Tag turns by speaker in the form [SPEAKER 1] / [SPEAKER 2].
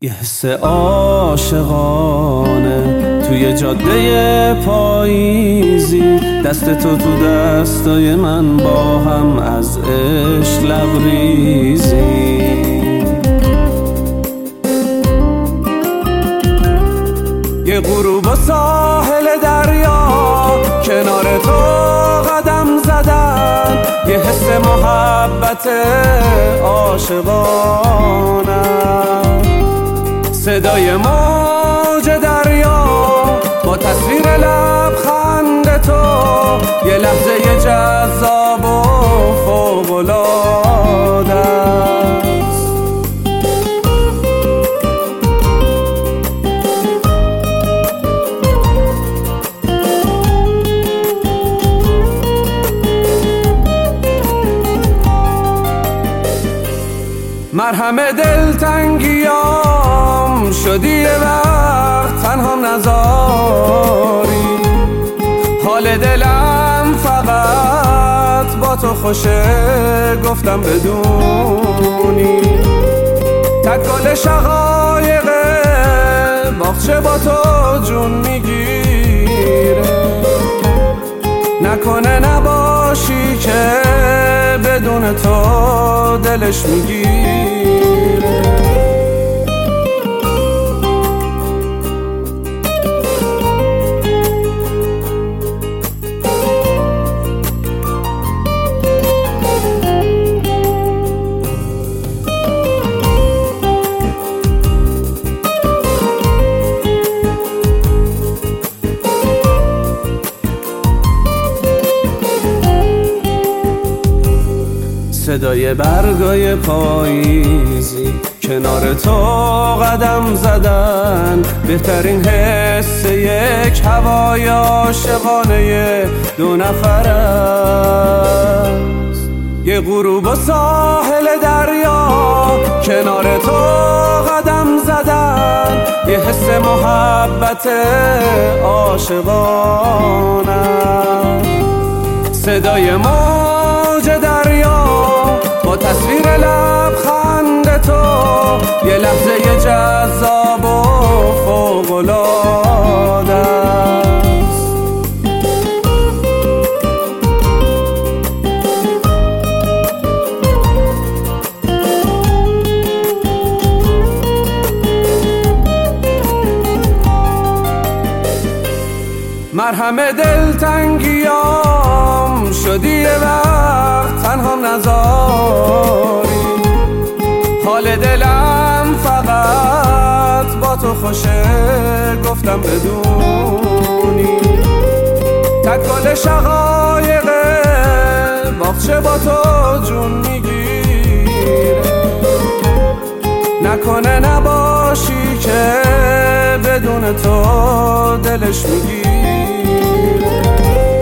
[SPEAKER 1] یه حس عاشقانه توی جاده پاییزی، دست تو دستای من با هم از عشق لبریزی. یه غروب و ساحل دریا کنار تو قدم زدن، یه حس محبت عاشقانه، صدای موج دریا با تصویر لبخند تو، یه لحظه جذاب و فوق‌العاده است. مرهم دلتنگیام شدی یه وقت تنهام نذاری، حال دلم فقط با تو خوشه گفتم بدونی، تکل شقایقه باغچه با تو جون میگیره، نکنه نباشی که بدون تو دلش میگیره. صدای برگای پاییزی کنار تو قدم زدن، بهترین حس یک هوای عاشقانه دو نفر است. یه غروب و ساحل دریا کنار تو قدم زدن، یه حس محبت عاشقانه، صدای موج دریا با تصویر لبخند تو، یه لحظه جذاب و فوق‌العاده است. مرهم دلتنگیام شدی یه وقت تنهام نذاری، حال دلم فقط با تو خوشه گفتم بدونی، تکل شقایقه باغچه با تو جون میگیره، نکنه نباشی که بدون تو دلش میگیره.